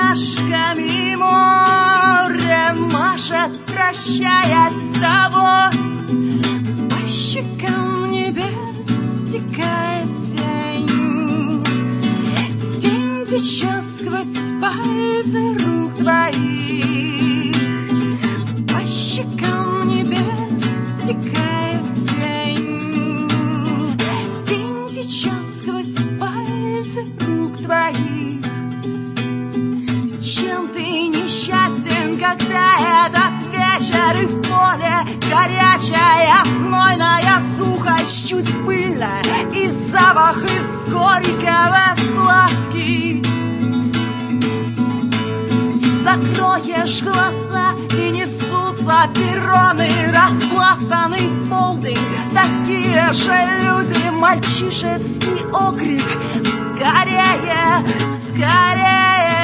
ножками море машет, прощаясь с тобой. По щекам небес стекает тень. День течет сквозь пальцы рук твоих. По щекам небес стекает тень. День течет сквозь пальцы рук твоих. Чем ты несчастен, когда этот вечер и в поле горячая, знойная сухость, чуть пыльная, и запах из горького сладкий. Закроешь глаза, и несутся перроны, распластанный полдень, такие же люди, мальчишеский окрик: скорее, скорее.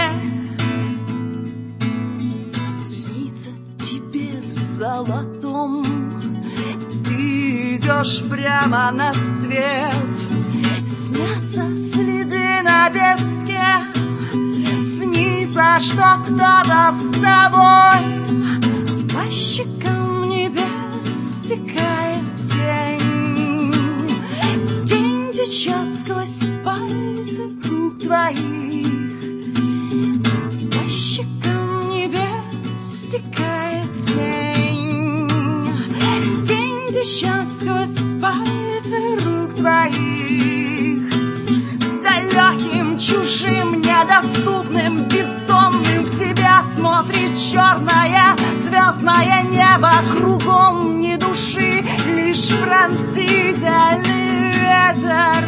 Снится тебе в золотом, ты идешь прямо на свет. Снятся следы на песке, снится, что кто-то с тобой. По щекам небес стекает тень. День течет сквозь пальцы рук твоих. По щекам небес стекает тень. День течет сквозь пальцы рук твоих. Далеким, чужим, недоступным, бездонным в тебя смотрит черное звездное небо. Кругом ни души, лишь пронзительный ветер.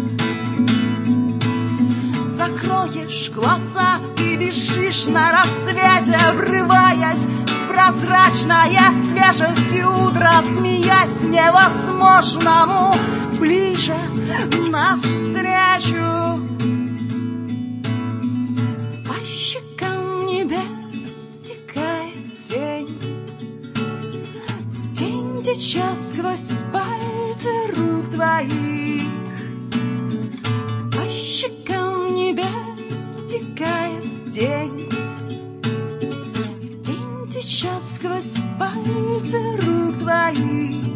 Закроешь глаза и бежишь на рассвете, врываясь в прозрачная свежесть утра, смеясь невозможному, ближе навстречу. По щекам небес стекает тень. День течет сквозь пальцы рук твоих. По щекам небес стекает день. День течет сквозь пальцы рук твоих.